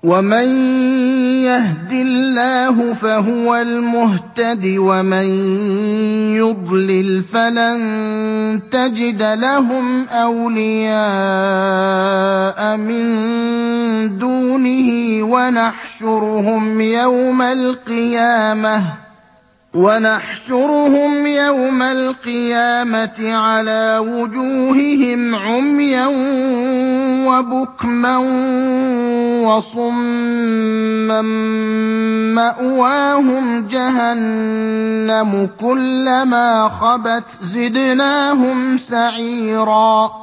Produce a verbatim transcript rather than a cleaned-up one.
وَمَن يَهْدِ اللَّهُ فَهُوَ الْمُهْتَدِ ۖ وَمَن يُضْلِلْ فَلَن تَجِدَ لَهُمْ أَوْلِيَاءَ مِن دُونِهِ ۖ وَنَحْشُرُهُمْ يَوْمَ الْقِيَامَةِ وَنَحْشُرُهُمْ يَوْمَ الْقِيَامَةِ عَلَىٰ وُجُوهِهِمْ عُمْيًا وَبُكْمًا وَصُمًّا ۖ مَّأْوَاهُمْ جَهَنَّمُ ۖ كُلَّمَا خَبَتْ زِدْنَاهُمْ سَعِيرًا